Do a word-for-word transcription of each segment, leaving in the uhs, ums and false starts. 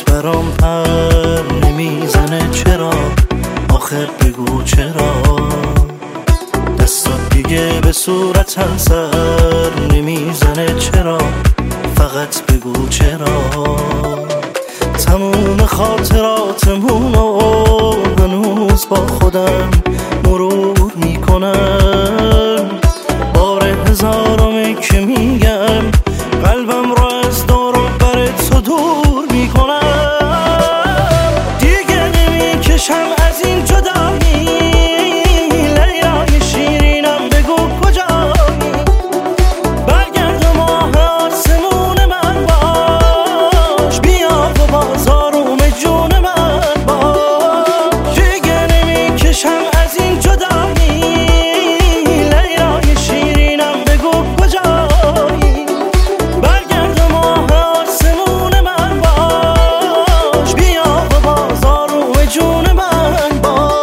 برام پر نمیزنه چرا؟ آخر بگو چرا؟ دستات دیگه به صورتم سر نمیزنه چرا؟ فقط بگو چرا؟ تموم خاطراتمونو هنوز با خودم مرور میکنم، بار هزارمی که میگم قلبم رو از دور و بر تو دور میکنم. دیگه نمیکشم از این جدایی، لیلای شیرینم بگو کجایی؟ برگرد و ماه آسمون من باش، بیا و باز آروم جون من باش. دیگه نمیکشم از این جدایی، لیلای شیرینم بگو کجایی؟ برگرد و ماه آسمون من باش، بیا و باز آروم جون من باش.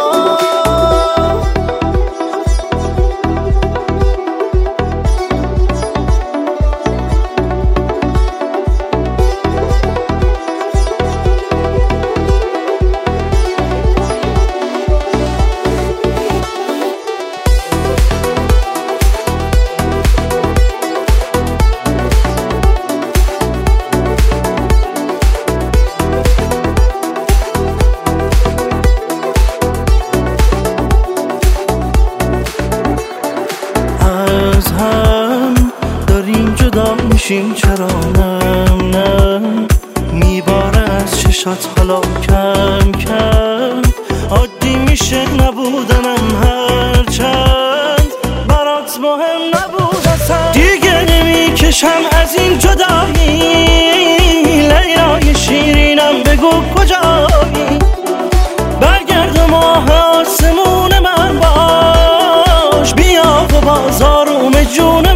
از هم داریم جدا میشیم چرا؟ نه نه میباره از چشات حالا کم کم، عادی میشه نبودنم هرچند برات مهم نبود اصلا. دیگه نمیکشم از این جدایی، لیلای شیرینم بگو کجایی؟ برگرد و ماه آسمون من باش، بیا و باز آروم جون